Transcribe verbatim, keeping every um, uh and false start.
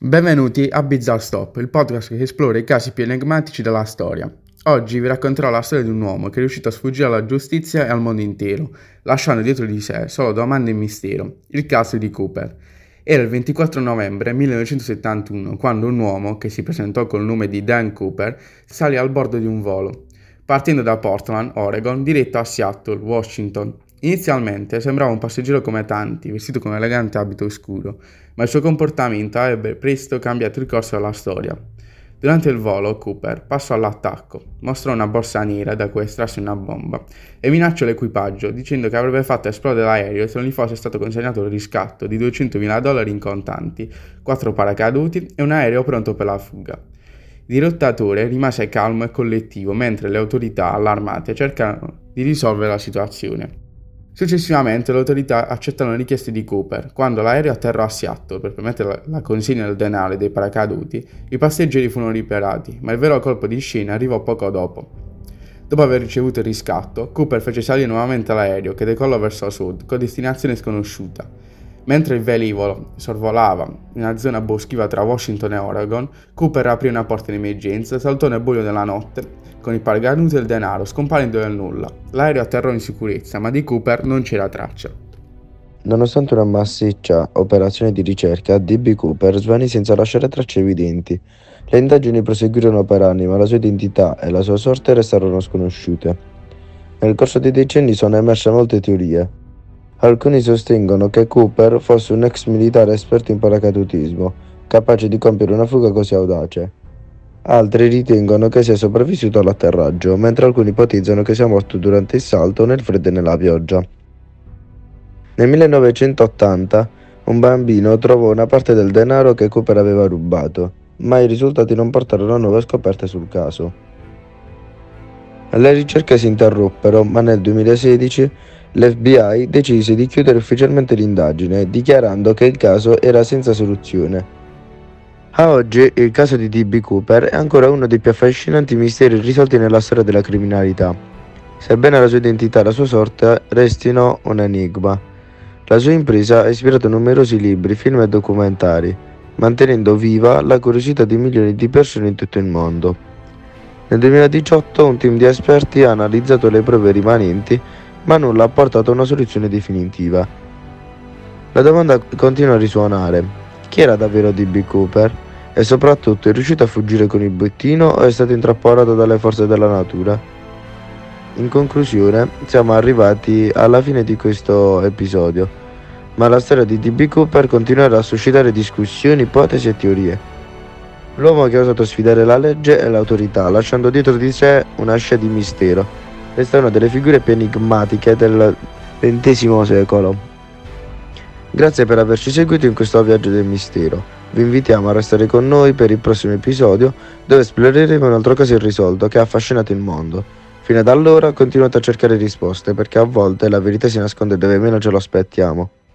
Benvenuti a Bizarre Stop, il podcast che esplora i casi più enigmatici della storia. Oggi vi racconterò la storia di un uomo che è riuscito a sfuggire alla giustizia e al mondo intero, lasciando dietro di sé solo domande e mistero, il caso di Cooper. Era il ventiquattro novembre millenovecentosettantuno quando un uomo, che si presentò col nome di Dan Cooper, salì al bordo di un volo, partendo da Portland, Oregon, diretto a Seattle, Washington. Inizialmente sembrava un passeggero come tanti, vestito con un elegante abito scuro, ma il suo comportamento avrebbe presto cambiato il corso della storia. Durante il volo, Cooper passò all'attacco, mostrò una borsa nera da cui estrasse una bomba e minacciò l'equipaggio, dicendo che avrebbe fatto esplodere l'aereo se non gli fosse stato consegnato il riscatto di duecentomila dollari in contanti, quattro paracaduti e un aereo pronto per la fuga. Il dirottatore rimase calmo e collettivo mentre le autorità allarmate cercarono di risolvere la situazione. Successivamente le autorità accettarono le richieste di Cooper. Quando l'aereo atterrò a Seattle per permettere la consegna del denaro e dei paracaduti, i passeggeri furono liberati, ma il vero colpo di scena arrivò poco dopo. Dopo aver ricevuto il riscatto, Cooper fece salire nuovamente l'aereo che decollò verso sud, con destinazione sconosciuta. Mentre il velivolo sorvolava in una zona boschiva tra Washington e Oregon, Cooper aprì una porta in emergenza, saltò nel buio della notte con il paracadute e il denaro, scomparendo nel nulla. L'aereo atterrò in sicurezza, ma di Cooper non c'era traccia. Nonostante una massiccia operazione di ricerca, D B Cooper svanì senza lasciare tracce evidenti. Le indagini proseguirono per anni, ma la sua identità e la sua sorte restarono sconosciute. Nel corso dei decenni sono emerse molte teorie. Alcuni sostengono che Cooper fosse un ex militare esperto in paracadutismo, capace di compiere una fuga così audace. Altri ritengono che sia sopravvissuto all'atterraggio, mentre alcuni ipotizzano che sia morto durante il salto nel freddo e nella pioggia. Nel millenovecentottanta un bambino trovò una parte del denaro che Cooper aveva rubato, ma i risultati non portarono a nuove scoperte sul caso. Le ricerche si interruppero, ma nel duemilasedici l'F B I decise di chiudere ufficialmente l'indagine, dichiarando che il caso era senza soluzione. A oggi il caso di D B Cooper è ancora uno dei più affascinanti misteri risolti nella storia della criminalità, sebbene la sua identità e la sua sorte restino un enigma. La sua impresa ha ispirato numerosi libri, film e documentari, mantenendo viva la curiosità di milioni di persone in tutto il mondo. Nel duemiladiciotto un team di esperti ha analizzato le prove rimanenti, ma nulla ha portato a una soluzione definitiva. La domanda continua a risuonare: chi era davvero D B Cooper? E soprattutto, è riuscito a fuggire con il bottino o è stato intrappolato dalle forze della natura? In conclusione, siamo arrivati alla fine di questo episodio, ma la storia di D B Cooper continuerà a suscitare discussioni, ipotesi e teorie. L'uomo che ha osato sfidare la legge e l'autorità, lasciando dietro di sé una scia di mistero, resta una delle figure più enigmatiche del ventesimo secolo. Grazie per averci seguito in questo viaggio del mistero. Vi invitiamo a restare con noi per il prossimo episodio, dove esploreremo un altro caso irrisolto che ha affascinato il mondo. Fino ad allora continuate a cercare risposte, perché a volte la verità si nasconde dove meno ce lo aspettiamo.